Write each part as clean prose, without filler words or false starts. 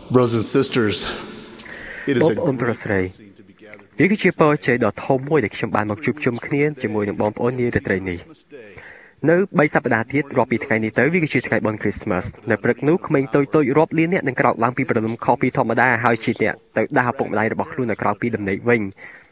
Brothers and sisters, it is a great blessing to be gathered វាគឺជាពរជ័យដ៏ធំមួយដែលខ្ញុំបានមកជួបជុំគ្នាជាមួយនឹងបងប្អូននារាត្រីនេះនៅ3សប្តាហ៍ទៀតរាប់ពីថ្ងៃនេះទៅវាគឺជាថ្ងៃបុណ្យ Christmas នៅព្រឹកនោះក្មេងតូចៗរាប់លានអ្នកនឹងក្រោកឡើងពីព្រលឹមខុសពីធម្មតាហើយជាអ្នកទៅដាស់ឪពុកម្ដាយរបស់ខ្លួននៅក្រៅពីដំណេកវិញ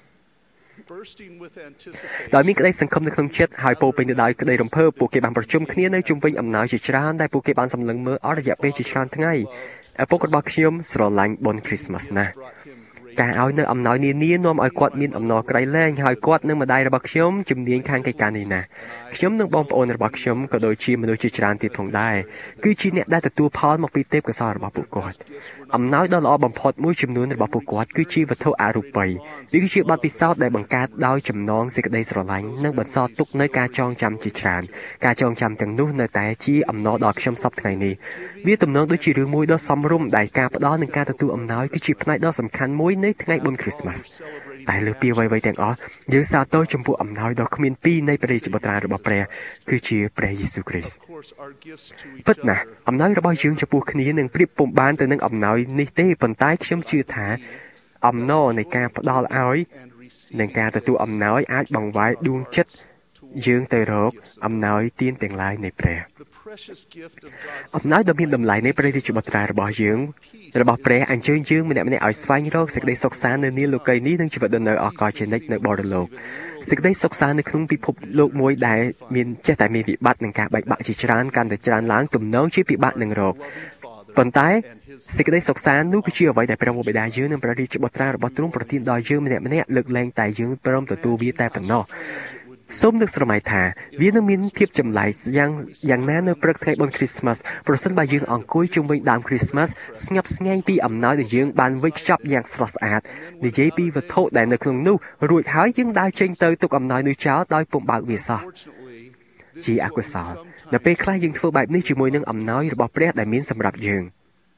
ដោយមានក្តីសង្ឃឹមនៅក្នុងចិត្តហើយពោរពេញទៅដោយក្តីរំភើបពួកគេបានប្រជុំគ្នានៅជុំវិញអំណោយជាច្រើនដែលពួកគេបានសម្លឹងមើលអស់រយៈពេលជាច្រើនថ្ងៃឪពុករបស់ខ្ញុំស្រឡាញ់បុណ្យ Christmas ណាស់ការឲ្យនៅអំណោយនានានាំឲ្យគាត់មានអំណរក្រៃលែងហើយគាត់និងម្ដាយរបស់ខ្ញុំជំនាញខាងកិច្ចការនេះណាស់ខ្ញុំនិងបងប្អូនរបស់ខ្ញុំក៏ដូចជាមនុស្សជាច្រើនទៀតផងដែរគឺជាអ្នកដែលទទួលផលមកពីទេពកោសល្យរបស់ពួកគាត់អំណោយដ៏ល្អបំផុតមួយចំនួនរបស់ពួកគាត់គឺជាវត្ថុអរូបីវាគឺជាបទពិសោធន៍ដែលបង្កើតដោយចំណងសេចក្តីស្រឡាញ់និងបន្សល់ទុកនៅការចងចាំជាច្រើនការចងចាំទាំងនោះនៅតែជាអំណរដល់ខ្ញុំសប្តាហ៍ថ្ងៃនេះវាទំនងដូចជារឿងមួយដ៏សមរម្យដែលការផ្ដល់និងការទទួលអំណោយគឺជាផ្នែកដ៏សំខាន់មួយនៃថ្ងៃបុណ្យ Christmas តែលើពីអ្វីៗទាំងអស់យើងសាទរចំពោះអំណោយដ៏គ្មានពីរនៃព្រះរាជបុត្រារបស់ព្រះគឺជាព្រះយេស៊ូវគ្រីស្ទពិតណាស់អំណោយរបស់យើងចំពោះគ្នានឹងប្រៀបពុំបានទៅនឹងអំណោយនេះទេប៉ុន្តែខ្ញុំជឿថាអំណរនៃការផ្ដល់ឲ្យនិងការទទួលអំណោយអាចបង្វែរដួងចិត្តយើងទៅរកអំណោយទានទាំងឡាយនៃព្រះអំណោយដ៏មានតម្លៃនៃព្រះរាជបុត្រារបស់យើងរបស់ព្រះអញ្ជើញយើងម្នាក់ៗឲ្យស្វែងរកសេចក្តីសុខសាន្តនៅនាលោកីយ៍នេះនិងជីវិតដ៏នៅអកលជានិច្ចនៅបរលោកសេចក្តីសុខសាន្តនៅក្នុងពិភពលោកមួយដែលមានចេះតែមានវិបត្តិនិងការបែកបាក់ជាច្រើនកាន់តែច្រើនឡើងទំនងជាពិបាកនឹងរកប៉ុន្តែសេចក្តីសុខសាន្តនោះគឺជាអ្វីដែលព្រះបិតាយើងនិងព្រះរាជបុត្រារបស់ទ្រង់ប្រទានដល់យើងម្នាក់ៗលើកលែងតែយើងព្រមទទួលវាតែប៉ុណ្ណោះសូមនឹកស្រមៃថាវានឹងមានភាពចម្លែកយ៉ាងណានៅព្រឹកថ្ងៃបុណ្យ Christmas ប្រសិនបើយើងអង្គុយជុំវិញដើម Christmas ស្ងប់ស្ងាញ់ពីអំណោយដែលយើងបានវេចខ្ចប់យ៉ាងស្រស់ស្អាតនិយាយពីវត្ថុដែលនៅក្នុងនោះរួចហើយយើងដើរចេញទៅទុកអំណោយនោះចោលដោយពុំបើកវាសោះជាអកុសលនៅពេលខ្លះយើងធ្វើបែបនេះជាមួយនឹងអំណោយរបស់ព្រះដែលមានសម្រាប់យើង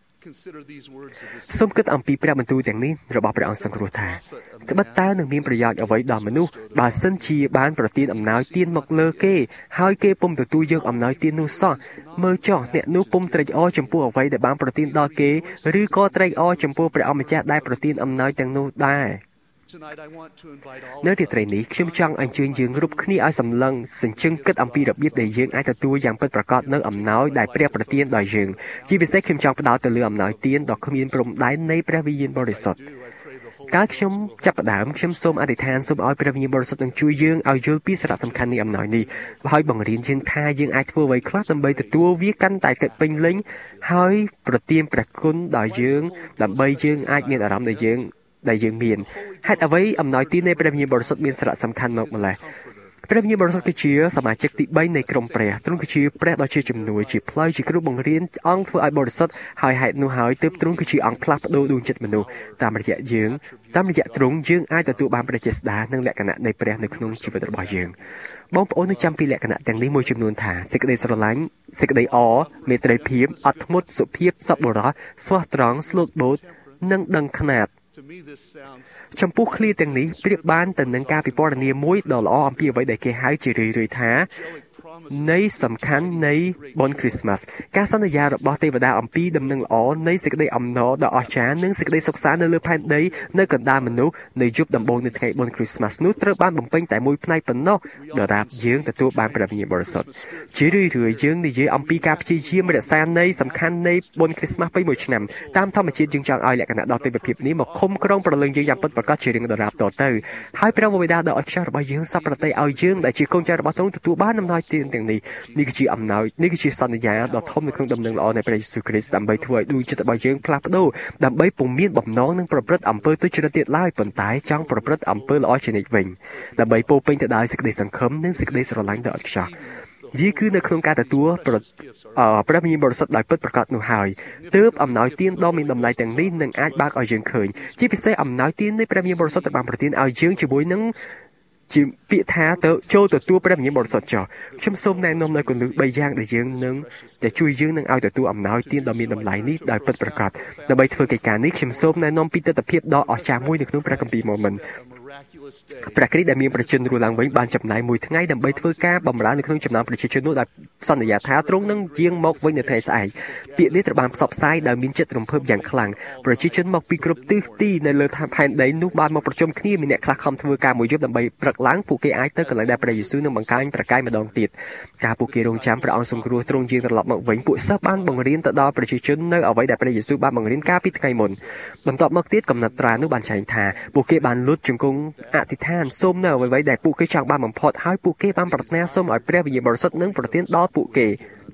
សូមគិតអំពីព្រះបន្ទូលទាំងនេះរបស់ព្រះអង្គសង្គ្រោះថាត្បិតតើនឹងមានប្រយោជន៍អ្វីដល់មនុស្សបើសិនជាបានប្រទានអំណោយទានមកលើគេហើយគេពុំទទួលយកអំណោយទាននោះសោះមើលចុះអ្នកនោះពុំត្រេកអរចំពោះអ្វីដែលបានប្រទានដល់គេឬក៏ត្រេកអរចំពោះព្រះអម្ចាស់ដែលប្រទានអំណោយទាំងនោះដែរនៅទីត្រីនេះខ្ញុំចង់អញ្ជើញយើងគ្រប់គ្នាឲ្យសម្លឹងសញ្ជឹងគិតអំពីរបៀបដែលយើងអាចទទួលយ៉ាងពិតប្រាកដនៅអំណោយដែលព្រះប្រទានដល់យើងជាពិសេសខ្ញុំចង់ផ្ដោតទៅលើអំណោយទានដ៏គ្មានព្រំដែននៃព្រះវិញ្ញាណបរិសុទ្ធកាលខ្ញុំចាប់ផ្ដើមខ្ញុំសូមអធិដ្ឋានសូមឲ្យព្រះវិញ្ញាណបរិសុទ្ធនឹងជួយយើងឲ្យយល់ពីសារៈសំខាន់នៃអំណោយនេះហើយបង្រៀនយើងថាយើងអាចធ្វើអ្វីខ្លះដើម្បីទទួលវាកាន់តែពេញលេញហើយប្រទានព្រះគុណដល់យើងដើម្បីយើងអាចមានអារម្មណ៍ដែលយើងមានហេតុអ្វីអំណោយទាននៃព្រះវិញ្ញាណបរិសុទ្ធមានសារៈសំខាន់មកម្ល៉េះព្រះវិញ្ញាណបរិសុទ្ធគឺជាសមាជិកទី3នៃក្រុមព្រះទ្រង់គឺជាព្រះដ៏ជាជំនួយជាផ្លូវជាគ្រូបង្រៀនអង្គធ្វើឲ្យបរិសុទ្ធហើយហេតុនោះហើយទើបទ្រង់គឺជាអង្គផ្លាស់ប្ដូរដួងចិត្តមនុស្សតាមរយៈទ្រង់យើងអាចទទួលបានព្រះចេស្តានិងលក្ខណៈនៃព្រះនៅក្នុងជីវិតរបស់យើងបងប្អូននឹងចាំពីលក្ខណៈទាំងនេះមួយចំនួនថាសេចក្តីស្រឡាញ់សេចក្តីអរមេត្រីភាពអត់ធ្មត់សុភាពសប្បុរសស្មោះត្រង់ស្លូតបូតនិងដឹងខ្នាតចំពោះឃ្លាទាំងនេះប្រៀបបានទៅនឹងការពិពណ៌នាមួយដ៏ល្អអំពីអ្វីដែលគេហៅជារឿយៗថានៃសំខាន់នៃបុណ្យ Christmas ការសន្យារបស់ទេវតាអំពីដំណឹងល្អនៃសេចក្តីអំណរដ៏អស្ចារ្យនិងសេចក្តីសុខសាន្តនៅលើផែនដីនៅកណ្ដាលមនុស្សនៅយប់ដំបូងនៃថ្ងៃបុណ្យ Christmas នោះត្រូវបានបំពេញតែមួយផ្នែកប៉ុណ្ណោះដរាបយើងទទួលបានព្រះវិញ្ញាណបរិសុទ្ធជារឿយៗយើងនិយាយអំពីការព្យាយាមរក្សានៃសំខាន់នៃបុណ្យ Christmas ពេញមួយឆ្នាំតាមធម្មជាតិយើងចង់ឲ្យលក្ខណៈដ៏ទេវភាពនេះមកឃុំក្រុងប្រលឹងយើងយ៉ាងពិតប្រាកដជារៀងដរាបតទៅហើយព្រះបិតាដ៏អស្ចារ្យរបស់យើងសពប្រតិឲ្យយើងដែលជាកូនចៅរបស់ទ្រង់ទទួលបានអំណោយទានទាំងនេះគឺជាអំណោយនេះគឺជាសន្យាដ៏ធំនៅក្នុងដំណឹងល្អនៃព្រះយេស៊ូវគ្រីស្ទដើម្បីធ្វើឲ្យដួងចិត្តរបស់យើងផ្លាស់ប្ដូរដើម្បីពុំមានបំណងនឹងប្រព្រឹត្តអំពើទុច្ចរិតទៀតឡើយប៉ុន្តែចង់ប្រព្រឹត្តអំពើល្អជានិច្ចវិញដើម្បីពោពេញទៅដោយសេចក្តីសង្ឃឹមនិងសេចក្តីស្រឡាញ់ដ៏ឥតខ្ចោះវាគឺនៅក្នុងការទទួលព្រះវិញ្ញាណបរិសុទ្ធដោយពិតប្រាកដនោះហើយទើបអំណោយទានដ៏មានតម្លៃទាំងនេះនឹងអាចបើកឲ្យយើងឃើញជាពិសេសអំណោយទាននៃព្រះវិញ្ញាណបរិសុទ្ធដែលបានប្រទានឲ្យយើងជាមួយនឹងជាពាក្យថាទៅចូលទទួលព្រះវិញ្ញាណបរិសុទ្ធចោះខ្ញុំសូមណែនាំនៅគន្លឹះ3យ៉ាងដែលយើងនឹងដែលជួយយើងនឹងឲ្យទទួលអំណោយទានដ៏មានតម្លៃនេះដោយពិតប្រាកដដើម្បីធ្វើកិច្ចការនេះខ្ញុំសូមណែនាំពីទស្សនវិជ្ជាដ៏អស្ចារ្យមួយនៅក្នុងព្រះគម្ពីរម៉ូមិនព្រះគ្រីស្ទដែលមានប្រជញ្ញរស់ឡើងវិញបានចំណាយមួយថ្ងៃដើម្បីធ្វើការបម្រើនៅក្នុងចំណោមប្រជាជននោះដែលសន្យាថាទ្រង់នឹងយាងមកវិញនៅថ្ងៃស្អែកពាក្យនេះត្រូវបានផ្សព្វផ្សាយដោយមានចិត្តរំភើបយ៉ាងខ្លាំងប្រជាជនមកពីគ្រប់ទិសទីនៅលើផែនដីនោះបានមកប្រជុំគ្នាមានអ្នកខ្លះខំធ្វើការមួយយប់ដើម្បីព្រឹកឡើងពួកគេអាចទៅកន្លែងដែលព្រះយេស៊ូវនឹងបង្កើញប្រកាយម្ដងទៀតការពួកគេរងចាំព្រះអង្គសង្គ្រោះទ្រង់យាងត្រឡប់មកវិញពួកសិស្សបានបង្រៀនទៅដល់ប្រជាជននៅអ្វីដែលព្រះយេស៊ូវបានបង្រៀនកាលពីថ្ងៃមុនបន្ទាប់មកទៀតកំណត់ត្រានោះបានចែងថាពួកគេបានលុតជង្គង់អធិដ្ឋានសូមនៅអ្វីដែលពួកគេចង់បានបំផុតហើយពួកគេបានប្រាថ្នាសូមឲ្យព្រះវិញ្ញាណបរិសុទ្ធនឹងប្រទានដល់ពួកគេ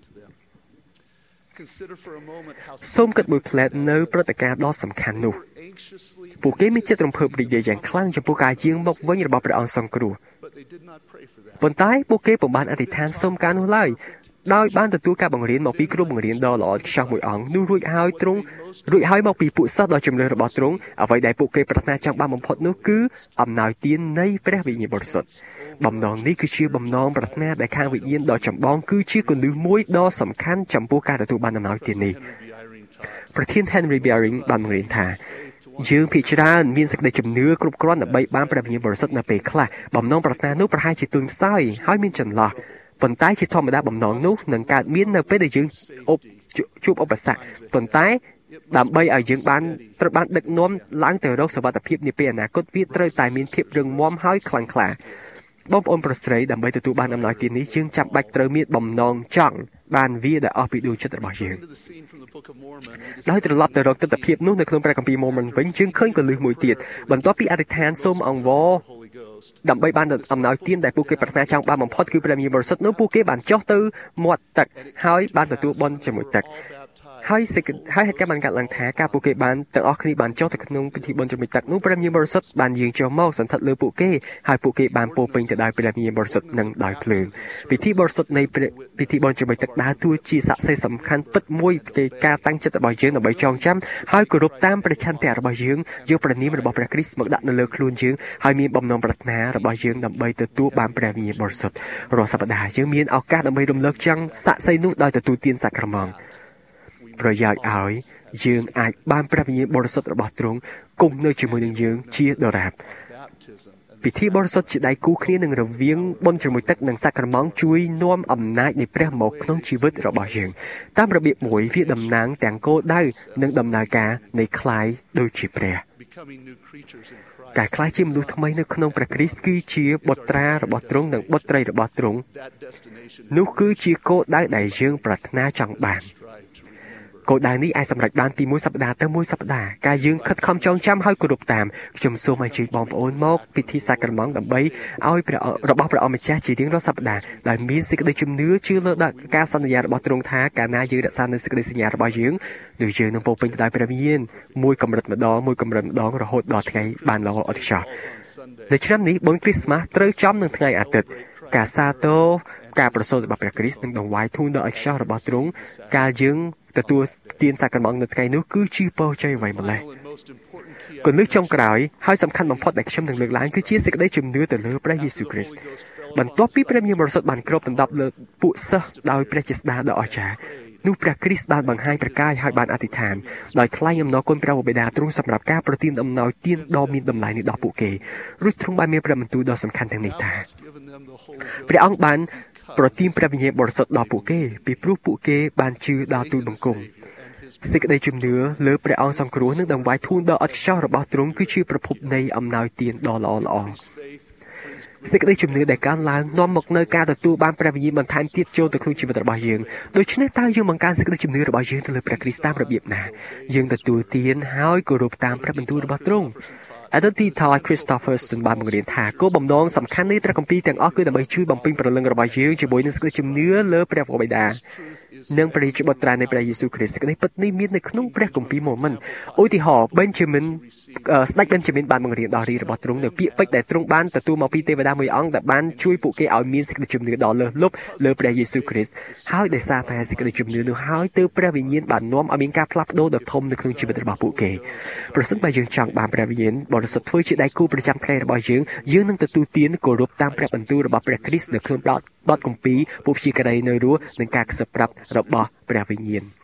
សូមគិតមួយផ្លែតនៅព្រឹត្តិការណ៍ដ៏សំខាន់នោះពួកគេមានចិត្តរំភើបរីករាយយ៉ាងខ្លាំងចំពោះការយាងមកវិញរបស់ព្រះអង្គសង្គ្រោះប៉ុន្តែពួកគេពុំបានអធិដ្ឋានសូមការនោះឡើយដោយបានទទួលការបង្រៀនមកពីគ្រូបង្រៀនដ៏ល្អឥតខ្ចោះមួយអង្គនោះរួចហើយមកពីពួកសិស្សដ៏ជំនឿរបស់ទ្រង់អ្វីដែលពួកគេប្រាថ្នាចង់បានបំផុតនោះគឺអំណោយទាននៃព្រះវិញ្ញាណបរិសុទ្ធបំណងនេះគឺជាបំណងប្រាថ្នាដែលខាងវិញ្ញាណដ៏ចម្បងគឺជាគន្លឹះមួយដ៏សំខាន់ចំពោះការទទួលបានអំណោយទាននេះប្រធាន Henry Beering បានបង្រៀនថាយើងភាគច្រើនមានសេចក្តីជំនឿគ្រប់គ្រាន់ដើម្បីបានព្រះវិញ្ញាណបរិសុទ្ធនៅពេលខ្លះបំណងប្រាថ្នានោះប្រហែលជាទូនខ្សោយហើយមានចន្លោះប៉ុន្តែជាធម្មតាបំណងនោះនឹងកើតមាននៅពេលដែលយើងជួបឧបសគ្គប៉ុន្តែដើម្បីឲ្យយើងត្រូវបានដឹកនាំឡើងទៅរកសុវត្ថិភាពនាពេលអនាគតវាត្រូវតែមានភាពរឹងមាំហើយខ្លាំងក្លាបងប្អូនប្រុសស្រីដើម្បីទទួលបានអំណោយទាននេះយើងចាំបាច់ត្រូវមានបំណងចង់បានវាដែលអស់ពីដួងចិត្តរបស់យើងដោយត្រឡប់ទៅរកទិដ្ឋភាពនោះនៅក្នុងព្រះគម្ពីរ Mormon វិញយើងឃើញកលឹះមួយទៀតបន្ទាប់ពីអធិដ្ឋានសូមអង្វរដើម្បីបានអំណោយទានដែលពួកគេប្រាថ្នាចង់បានបំផុតគឺព្រះវិញ្ញាណបរិសុទ្ធនោះពួកគេបានចុះទៅមាត់ទឹកហើយបានទទួលបុណ្យជាមួយទឹកហើយហេតុការណ៍បានកើតឡើងថាការពួកគេបានទាំងអស់គ្នាបានចុះទៅក្នុងពិធីបុណ្យជាមួយទឹកនោះព្រះវិញ្ញាណបរិសុទ្ធបានយាងចុះមកសន្ធិដ្ឋលើពួកគេហើយពួកគេបានពោពេញទៅដោយព្រះវិញ្ញាណបរិសុទ្ធនិងដោយភ្លើងពិធីបរិសុទ្ធនៃពិធីបុណ្យជាមួយទឹកដើរតួជាសាក្សីសំខាន់ពិតមួយនៃការតាំងចិត្តរបស់យើងដើម្បីចងចាំហើយគោរពតាមព្រះឆន្ទៈរបស់យើងយកព្រះនាមរបស់ព្រះគ្រីស្ទមកដាក់នៅលើខ្លួនយើងហើយមានបំណងប្រាថ្នារបស់យើងដើម្បីទទួលបានព្រះវិញ្ញាណបរិសុទ្ធរាល់សប្តាហ៍យើងមានឱកាសដើម្បីរំលឹកចង់សាក្សីនោះដោយទទួលទានសាក្រមន្តប្រយោជន៍ឲ្យយើងអាចបានព្រះវិញ្ញាណបរិសុទ្ធរបស់ទ្រង់គង់នៅជាមួយនឹងយើងជាដរាបពិធីបរិសុទ្ធជាដៃគូគ្នានឹងរវាងបុណ្យជាមួយទឹកនិងសាក្រមន្តជួយនាំអំណាចនៃព្រះមកក្នុងជីវិតរបស់យើងតាមរបៀបមួយវាតំណាងទាំងគោលដៅនិងដំណើរការនៃคล้ายដូចជាព្រះការคล้ายជាមនុស្សថ្មីនៅក្នុងព្រះគ្រីស្ទគឺជាបុត្រារបស់ទ្រង់និងបុត្រីរបស់ទ្រង់នោះគឺជាគោលដៅដែលយើងប្រាថ្នាចង់បានគោលដៅនេះអាចសម្រេចបានពីមួយសប្តាហ៍ទៅមួយសប្តាហ៍ការយើងខិតខំចងចាំហើយគោរពតាមខ្ញុំសូមអញ្ជើញបងប្អូនមកពិធីសាក្រមន្តដើម្បីឲ្យរបស់ព្រះអង្គម្ចាស់ជារៀងរាល់សប្តាហ៍ដែលមានសេចក្តីជំនឿជឿលើដល់ការសន្យារបស់ទ្រង់ថាកាលណាយើងរក្សានៅសេចក្តីសញ្ញារបស់យើងនោះយើងនឹងពោពេញទៅដោយព្រះវិញ្ញាណមួយកម្រិតម្ដងរហូតដល់ថ្ងៃបានល្អឥតខ្ចោះនៅឆ្នាំនេះបុណ្យគ្រីស្មាស់ត្រូវចំនឹងថ្ងៃអាទិត្យការសាទរការប្រសូតរបស់ព្រះគ្រីស្ទនិងដង្វាយធូនដល់ឥតខ្ចោះរបស់ទ្រង់កាលយើងទទួលទានសាក្រមន្តនៅថ្ងៃនោះគឺជាពរជ័យអ្វីម្ល៉េះគន្លឹះចុងក្រោយហើយសំខាន់បំផុតដែលខ្ញុំនឹងលើកឡើងគឺជាសេចក្តីជំនឿទៅលើព្រះយេស៊ូវគ្រីស្ទបន្ទាប់ពីព្រះវិញ្ញាណបរិសុទ្ធបានគ្របដណ្ដប់លើពួកសិស្សដោយព្រះជាស្ដេចដ៏អស្ចារ្យនោះព្រះគ្រីស្ទបានបង្ហាញប្រកាយហើយបានអធិដ្ឋានដោយថ្លែងអំណរគុណព្រះបិតាទ្រង់សម្រាប់ការប្រទានអំណោយទានដ៏មានតម្លៃនេះដល់ពួកគេរួចទ្រង់បានមានព្រះបន្ទូលដ៏សំខាន់ទាំងនេះថាព្រះអង្គបានប្រទានព្រះវិញ្ញាណបរិសុទ្ធដល់ពួកគេពីព្រោះពួកគេបានជឿដល់ទូលបង្គំសេចក្តីជំនឿលើព្រះអង្គសង្គ្រោះនិងដង្វាយធូនដ៏ឥតខ្ចោះរបស់ទ្រង់គឺជាប្រភពនៃអំណោយទានដ៏ល្អសេចក្តីជំនឿដែលកើនឡើងនាំមកនូវការទទួលបានព្រះវិញ្ញាណបន្ថែមទៀតចូលទៅក្នុងជីវិតរបស់យើងដូច្នេះតើយើងបង្កើនសេចក្តីជំនឿរបស់យើងទៅលើព្រះគ្រីស្ទតាមរបៀបណាយើងទទួលទានហើយគោរពតាមព្រះបន្ទូលរបស់ទ្រង់Aditi Thai Christopherson បានបង្រៀនថាគោលបំណងសំខាន់នៃព្រះគម្ពីរទាំងអស់គឺដើម្បីជួយបំពេញព្រលឹងរបស់យើងជាមួយនឹងសេចក្តីជំនឿលើព្រះបិតានិងព្រះរាជបុត្រានៃព្រះយេស៊ូវគ្រីស្ទសេចក្តីពិតនេះមាននៅក្នុងព្រះគម្ពីរ Mormon ឧទាហរណ៍ស្ដេច Benjamin បានបង្រៀនដល់រាជរបស់ទ្រង់នៅពាក្យពេចន៍ដែលទ្រង់បានទទួលមកពីទេវតាមួយអង្គដែលបានជួយពួកគេឲ្យមានសេចក្តីជំនឿដ៏លើសលប់លើព្រះយេស៊ូវគ្រីស្ទហើយដោយសារតែសេចក្តីជំនឿនោះហើយទើបព្រះវិញ្ញាណបាននាំឲ្យមានការផ្លាស់ប្ដូរដ៏ធំនៅក្នុងជីវិតរបស់ពួកគេប្រសិនបើយើងចង់បានព្រះវិញ្ញាណបរិសុទ្ធធ្វើជាដៃគូប្រចាំថ្ងៃរបស់យើងនឹងទទួលទានគោរពតាមព្រះបន្ទូលរបស់ព្រះគ្រីស្ទនៅក្នុងបទគម្ពីរពួកព្យាការីនៅរស់និងការខ្សឹបប្រាប់របស់ព្រះវិញ្ញាណ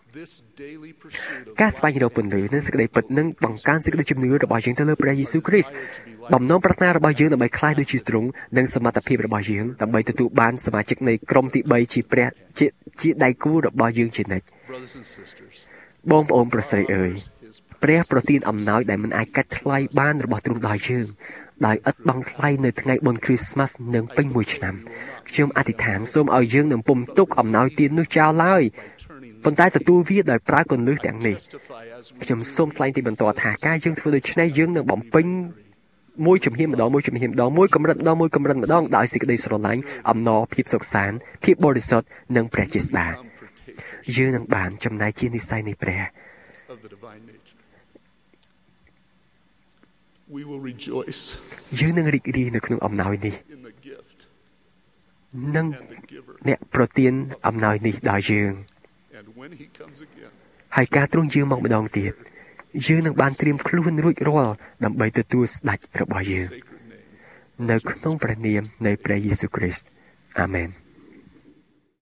ការស្វែងរកពន្លឺនិងសេចក្តីពិតនឹងបង្កើនសេចក្តីជំនឿរបស់យើងទៅលើព្រះយេស៊ូវគ្រីស្ទបំណងប្រាថ្នារបស់យើងដើម្បីក្លាយដូចជាទ្រង់និងសមត្ថភាពរបស់យើងដើម្បីទទួលបានសមាជិកនៃក្រុមទី3ជាព្រះជាដៃគូរបស់យើងជានិច្ចបងប្អូនប្រុសស្រីអើយព្រះប្រទានអំណោយដែលមិនអាចកាត់ថ្លៃបានរបស់ទ្រង់ដល់យើងដោយឥតបង់ថ្លៃនៅថ្ងៃបុណ្យគ្រីស្មាស់នឹងពេញមួយឆ្នាំខ្ញុំអធិដ្ឋានសូមឲ្យយើងនឹងពុំទុកអំណោយទាននោះចោលឡើយប៉ុន្តែទទួលវាដោយប្រើគន្លឹះទាំងនេះខ្ញុំសូមថ្លែងទីបន្តថាការយើងធ្វើដូច្នេះយើងនឹងបំពេញមួយជំហានម្ដងមួយកម្រិតម្ដងមួយកម្រិតម្ដងដោយសេចក្តីស្រឡាញ់អំណរភាពសុខសាន្តភាពបរិសុទ្ធនិងព្រះជាស្ដេចយើងនឹងបានចំណែកជានិស្ស័យនៃព្រះយើងនឹងរីករាយនៅក្នុងអំណោយនេះនិងអ្នកប្រទានអំណោយនេះដល់យើងហើយការទ្រង់យាងមកម្ដងទៀតយើងនឹងបានត្រៀមខ្លួនរួចរាល់ដើម្បីទទួលស្ដេចរបស់យើងនៅក្នុងព្រះនាមនៃព្រះយេស៊ូវគ្រីស្ទអាមែន